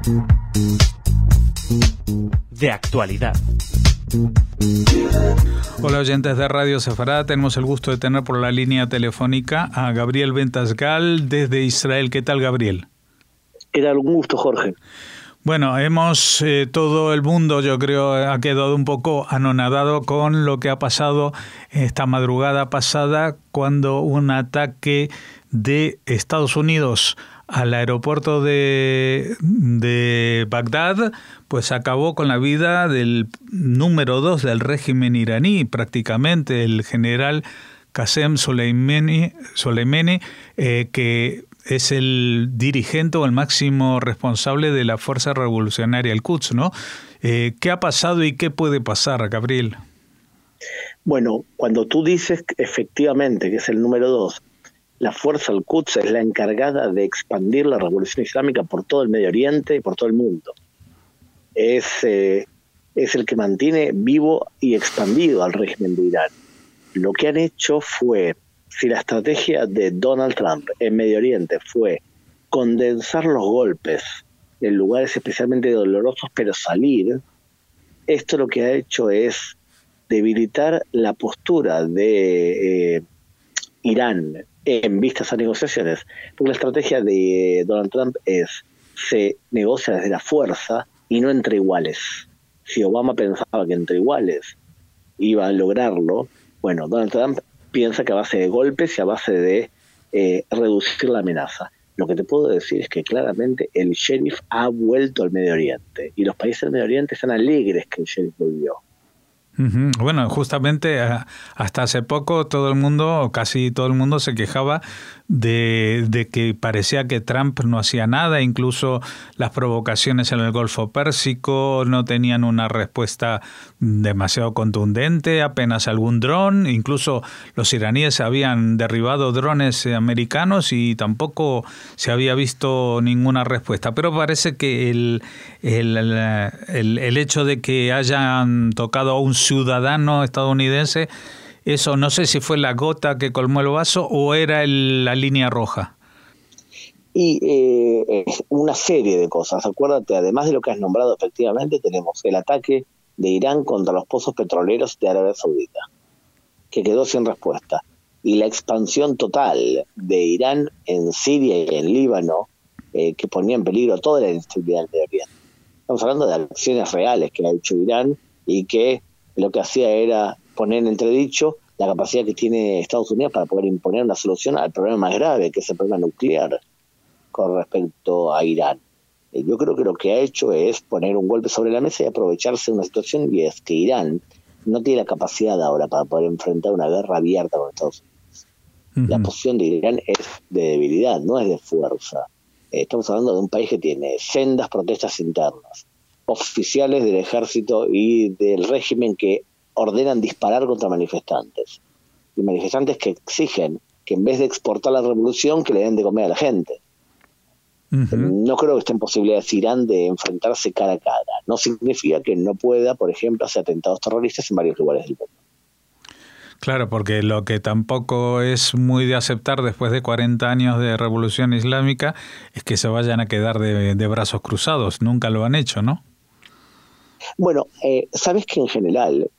De actualidad. Hola oyentes de Radio Sefará, tenemos el gusto de tener por la línea telefónica a Gabriel Ventasgal desde Israel. ¿Qué tal, Gabriel? ¿Qué tal? Un gusto, Jorge. Bueno, todo el mundo, yo creo, ha quedado un poco anonadado con lo que ha pasado esta madrugada pasada cuando un ataque de Estados Unidos al aeropuerto de Bagdad, pues acabó con la vida del número 2 del régimen iraní, prácticamente el general Qasem Soleimani, que es el dirigente o el máximo responsable de la Fuerza Revolucionaria al Quds, ¿no? ¿Qué ha pasado y qué puede pasar, Gabriel? Bueno, cuando tú dices efectivamente que es el número 2, la Fuerza al-Quds es la encargada de expandir la revolución islámica por todo el Medio Oriente y por todo el mundo. Es el que mantiene vivo y expandido al régimen de Irán. Lo que han hecho fue, si la estrategia de Donald Trump en Medio Oriente fue condensar los golpes en lugares especialmente dolorosos, pero salir, esto lo que ha hecho es debilitar la postura de Irán en vistas a negociaciones, porque la estrategia de Donald Trump se negocia desde la fuerza y no entre iguales. Si Obama pensaba que entre iguales iba a lograrlo, bueno, Donald Trump piensa que a base de golpes y a base de reducir la amenaza. Lo que te puedo decir es que claramente el sheriff ha vuelto al Medio Oriente y los países del Medio Oriente están alegres que el sheriff volvió. Bueno, justamente hasta hace poco todo el mundo, o casi todo el mundo, se quejaba de que parecía que Trump no hacía nada, incluso las provocaciones en el Golfo Pérsico no tenían una respuesta demasiado contundente, apenas algún dron, incluso los iraníes habían derribado drones americanos y tampoco se había visto ninguna respuesta. Pero parece que el hecho de que hayan tocado a un ciudadano estadounidense, eso no sé si fue la gota que colmó el vaso o era la línea roja. Y es una serie de cosas. Acuérdate, además de lo que has nombrado, efectivamente tenemos el ataque de Irán contra los pozos petroleros de Arabia Saudita, que quedó sin respuesta, y la expansión total de Irán en Siria y en Líbano, que ponía en peligro toda la inestabilidad del Medio Oriente. Estamos hablando de acciones reales que ha hecho Irán y que lo que hacía era poner en entredicho la capacidad que tiene Estados Unidos para poder imponer una solución al problema más grave, que es el problema nuclear con respecto a Irán. Yo creo que lo que ha hecho es poner un golpe sobre la mesa y aprovecharse de una situación, y es que Irán no tiene la capacidad ahora para poder enfrentar una guerra abierta con Estados Unidos. La posición de Irán es de debilidad, no es de fuerza. Estamos hablando de un país que tiene sendas protestas internas, oficiales del ejército y del régimen que ordenan disparar contra manifestantes, y manifestantes que exigen que en vez de exportar la revolución, que le den de comer a la gente. No creo que esté en posibilidades Irán de enfrentarse cara a cara. No significa que no pueda, por ejemplo, hacer atentados terroristas en varios lugares del mundo. Claro, porque lo que tampoco es muy de aceptar después de 40 años de revolución islámica es que se vayan a quedar de brazos cruzados. Nunca lo han hecho, ¿no? Bueno, sabes que en general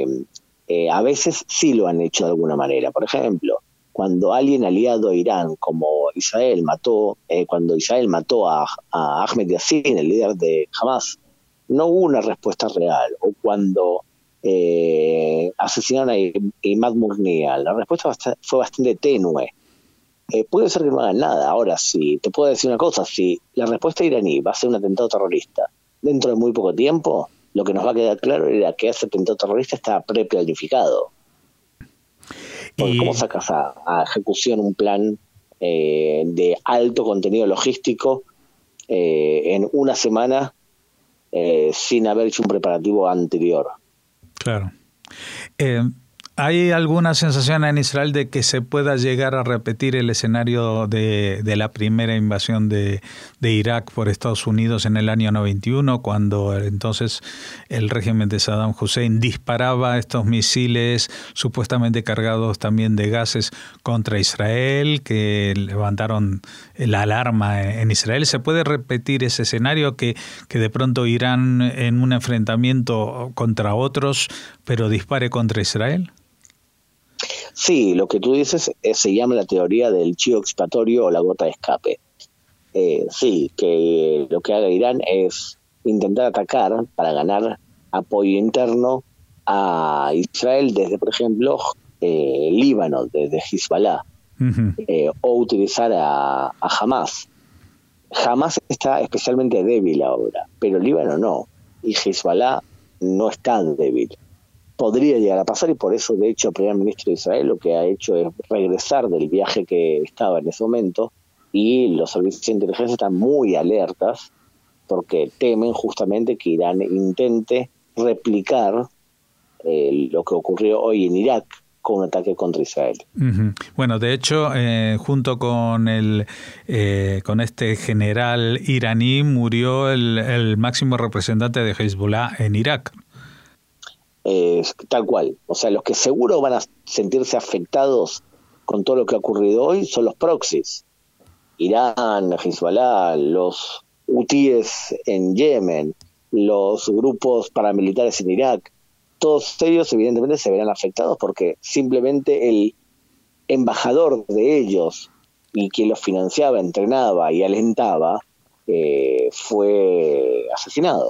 a veces sí lo han hecho de alguna manera. Por ejemplo, cuando alguien aliado a Irán, como Israel, cuando Israel mató a Ahmed Yassin, el líder de Hamas, no hubo una respuesta real. O cuando asesinaron a Imad Mughniyeh, la respuesta fue bastante tenue. Puede ser que no hagan nada. Ahora, sí, te puedo decir una cosa: si la respuesta iraní va a ser un atentado terrorista dentro de muy poco tiempo, lo que nos va a quedar claro era que ese atentado terrorista está preplanificado. Porque ¿cómo sacas a ejecución un plan de alto contenido logístico en una semana sin haber hecho un preparativo anterior? Claro. ¿Hay alguna sensación en Israel de que se pueda llegar a repetir el escenario de la primera invasión de Irak por Estados Unidos en el año 91, cuando entonces el régimen de Saddam Hussein disparaba estos misiles supuestamente cargados también de gases contra Israel, que levantaron la alarma en Israel? ¿Se puede repetir ese escenario que de pronto Irán en un enfrentamiento contra otros, pero dispare contra Israel? Sí, lo que tú dices se llama la teoría del chivo expiatorio o la gota de escape. Sí, que lo que haga Irán es intentar atacar para ganar apoyo interno a Israel desde, por ejemplo, Líbano, desde Hezbollah, o utilizar a Hamas. Hamas está especialmente débil ahora, pero Líbano no, y Hezbollah no está débil. Podría llegar a pasar, y por eso, de hecho, el primer ministro de Israel lo que ha hecho es regresar del viaje que estaba en ese momento, y los servicios de inteligencia están muy alertas porque temen justamente que Irán intente replicar lo que ocurrió hoy en Irak con un ataque contra Israel. Bueno, de hecho, junto con con este general iraní murió el máximo representante de Hezbollah en Irak. Tal cual. O sea, los que seguro van a sentirse afectados con todo lo que ha ocurrido hoy son los proxies. Irán, Hezbollah, los hutíes en Yemen, los grupos paramilitares en Irak. Todos ellos evidentemente se verán afectados porque simplemente el embajador de ellos y quien los financiaba, entrenaba y alentaba fue asesinado.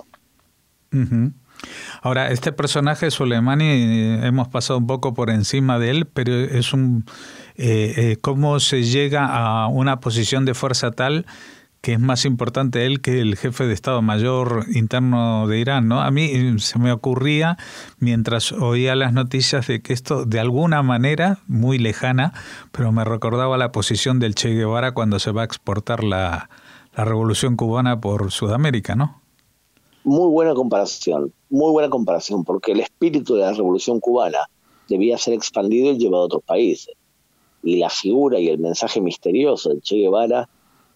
Ahora, este personaje Soleimani, hemos pasado un poco por encima de él, pero es cómo se llega a una posición de fuerza tal que es más importante él que el jefe de Estado Mayor interno de Irán, ¿no? A mí se me ocurría, mientras oía las noticias, de que esto, de alguna manera, muy lejana, pero me recordaba la posición del Che Guevara cuando se va a exportar la Revolución Cubana por Sudamérica, ¿no? Muy buena comparación, porque el espíritu de la Revolución Cubana debía ser expandido y llevado a otros países. Y la figura y el mensaje misterioso del Che Guevara,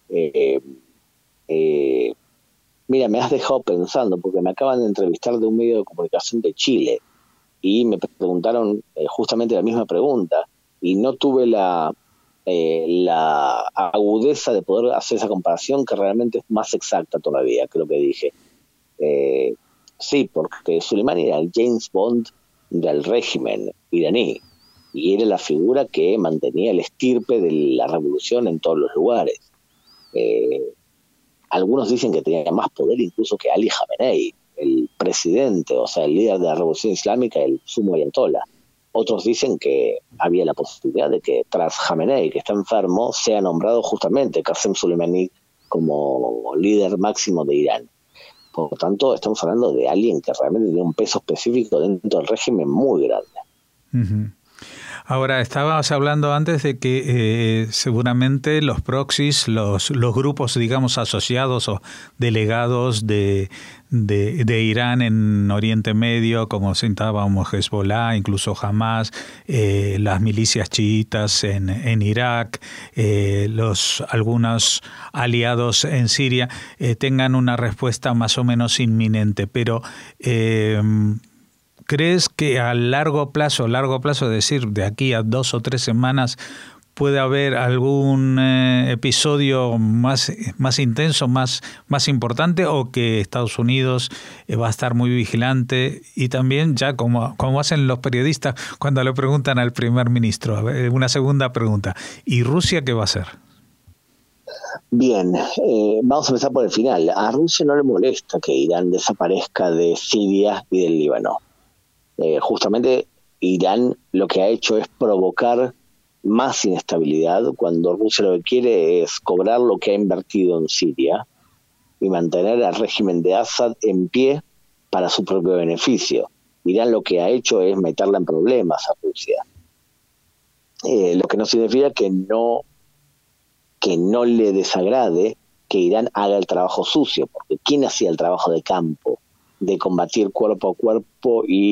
mira, me has dejado pensando, porque me acaban de entrevistar de un medio de comunicación de Chile y me preguntaron justamente la misma pregunta, y no tuve la agudeza de poder hacer esa comparación, que realmente es más exacta todavía que lo que dije. Sí, porque Soleimani era el James Bond del régimen iraní y era la figura que mantenía el estirpe de la revolución en todos los lugares. Algunos dicen que tenía más poder incluso que Ali Khamenei, el presidente, o sea, el líder de la revolución islámica, el sumo ayatollah. Otros dicen que había la posibilidad de que tras Khamenei, que está enfermo, sea nombrado justamente Qasem Soleimani como líder máximo de Irán. Por lo tanto, estamos hablando de alguien que realmente tiene un peso específico dentro del régimen muy grande. Ahora, estabas hablando antes de que seguramente los proxies, los grupos, digamos, asociados o delegados de Irán en Oriente Medio, como citábamos Hezbollah, incluso Hamas, las milicias chiitas en Irak, algunos aliados en Siria, tengan una respuesta más o menos inminente. Pero ¿crees que a largo plazo, es decir, de aquí a 2 o 3 semanas, puede haber algún episodio más intenso, más importante, o que Estados Unidos va a estar muy vigilante? Y también, ya como hacen los periodistas cuando le preguntan al primer ministro, una segunda pregunta, ¿y Rusia qué va a hacer? Bien, vamos a empezar por el final. A Rusia no le molesta que Irán desaparezca de Siria y del Líbano. Justamente Irán lo que ha hecho es provocar más inestabilidad, cuando Rusia lo que quiere es cobrar lo que ha invertido en Siria y mantener al régimen de Assad en pie para su propio beneficio. Irán lo que ha hecho es meterla en problemas a Rusia, lo que no significa que no le desagrade que Irán haga el trabajo sucio, porque ¿quién hacía el trabajo de campo, de combatir cuerpo a cuerpo y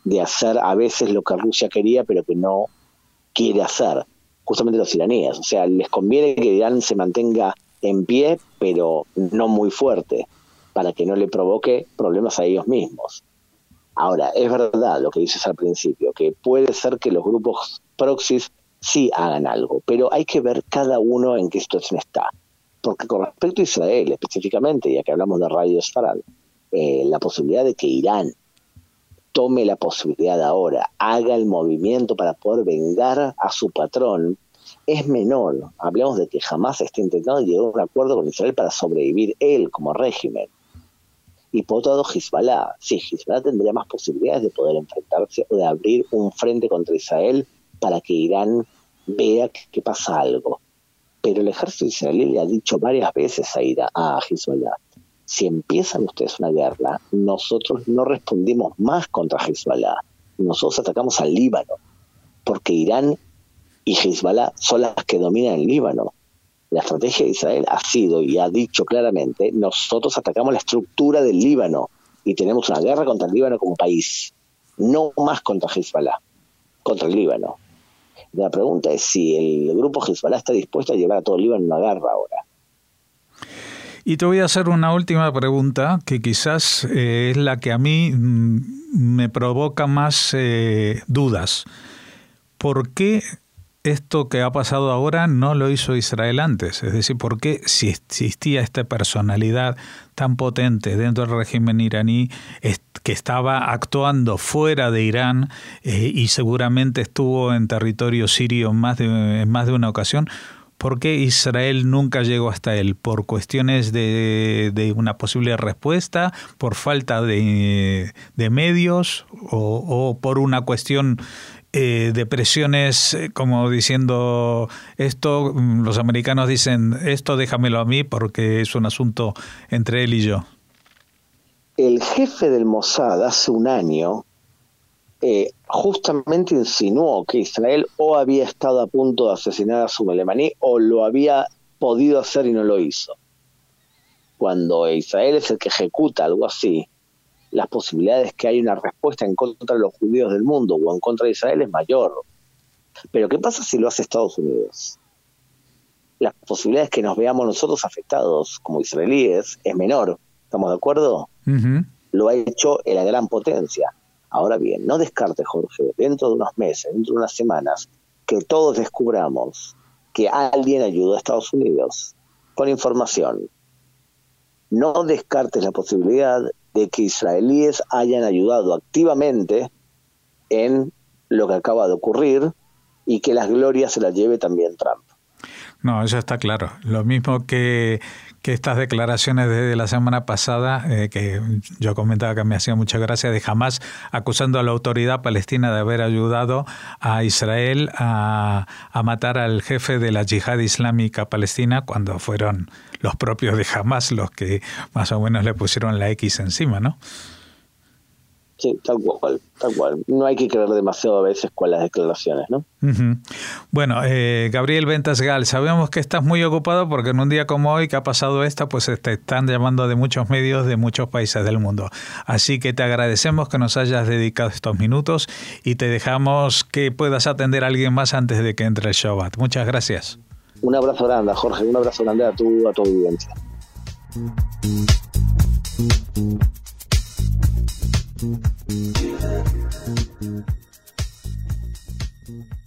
de hacer a veces lo que Rusia quería, pero que no quiere hacer, justamente los iraníes. O sea, les conviene que Irán se mantenga en pie, pero no muy fuerte, para que no le provoque problemas a ellos mismos. Ahora, es verdad lo que dices al principio, que puede ser que los grupos proxies sí hagan algo, pero hay que ver cada uno en qué situación está. Porque con respecto a Israel específicamente, ya que hablamos de Radio Sfarad, la posibilidad de que Irán tome la posibilidad ahora, haga el movimiento para poder vengar a su patrón, es menor. Hablamos de que jamás está intentando llegar a un acuerdo con Israel para sobrevivir él como régimen. Y por otro lado, Hezbollah. Sí, Hezbollah tendría más posibilidades de poder enfrentarse o de abrir un frente contra Israel para que Irán vea que pasa algo. Pero el ejército israelí le ha dicho varias veces a Hezbollah: si empiezan ustedes una guerra, nosotros no respondimos más contra Hezbollah. Nosotros atacamos al Líbano, porque Irán y Hezbollah son las que dominan el Líbano. La estrategia de Israel ha sido y ha dicho claramente: nosotros atacamos la estructura del Líbano y tenemos una guerra contra el Líbano como país, no más contra Hezbollah, contra el Líbano. La pregunta es si el grupo Hezbollah está dispuesto a llevar a todo el Líbano a una guerra ahora. Y te voy a hacer una última pregunta que quizás es la que a mí me provoca más dudas. ¿Por qué esto que ha pasado ahora no lo hizo Israel antes? Es decir, ¿por qué si existía esta personalidad tan potente dentro del régimen iraní que estaba actuando fuera de Irán y seguramente estuvo en territorio sirio en más de una ocasión? ¿Por qué Israel nunca llegó hasta él? ¿Por cuestiones de una posible respuesta? ¿Por falta de medios? ¿O por una cuestión de presiones, como diciendo esto, los americanos dicen esto déjamelo a mí porque es un asunto entre él y yo? El jefe del Mossad hace un año justamente insinuó que Israel o había estado a punto de asesinar a Soleimani o lo había podido hacer y no lo hizo. Cuando Israel es el que ejecuta algo así, las posibilidades que hay una respuesta en contra de los judíos del mundo o en contra de Israel es mayor. Pero ¿qué pasa si lo hace Estados Unidos? Las posibilidades que nos veamos nosotros afectados como israelíes es menor. ¿Estamos de acuerdo? Uh-huh. Lo ha hecho en la gran potencia. Ahora bien, no descarte, Jorge, dentro de unos meses, dentro de unas semanas, que todos descubramos que alguien ayudó a Estados Unidos con información. No descartes la posibilidad de que israelíes hayan ayudado activamente en lo que acaba de ocurrir y que las glorias se las lleve también Trump. No, eso está claro. Lo mismo que estas declaraciones desde la semana pasada, que yo comentaba que me hacía mucha gracia, de Hamás acusando a la autoridad palestina de haber ayudado a Israel a matar al jefe de la yihad islámica palestina, cuando fueron los propios de Hamás los que más o menos le pusieron la X encima, ¿no? Sí, tal cual. No hay que creer demasiado a veces con las declaraciones, ¿no? Uh-huh. Bueno, Gabriel Ventasgal, sabemos que estás muy ocupado porque en un día como hoy que ha pasado esto, pues te están llamando de muchos medios de muchos países del mundo. Así que te agradecemos que nos hayas dedicado estos minutos y te dejamos que puedas atender a alguien más antes de que entre el Shabbat. Muchas gracias. Un abrazo grande, Jorge. Un abrazo grande a tu audiencia. Thank you.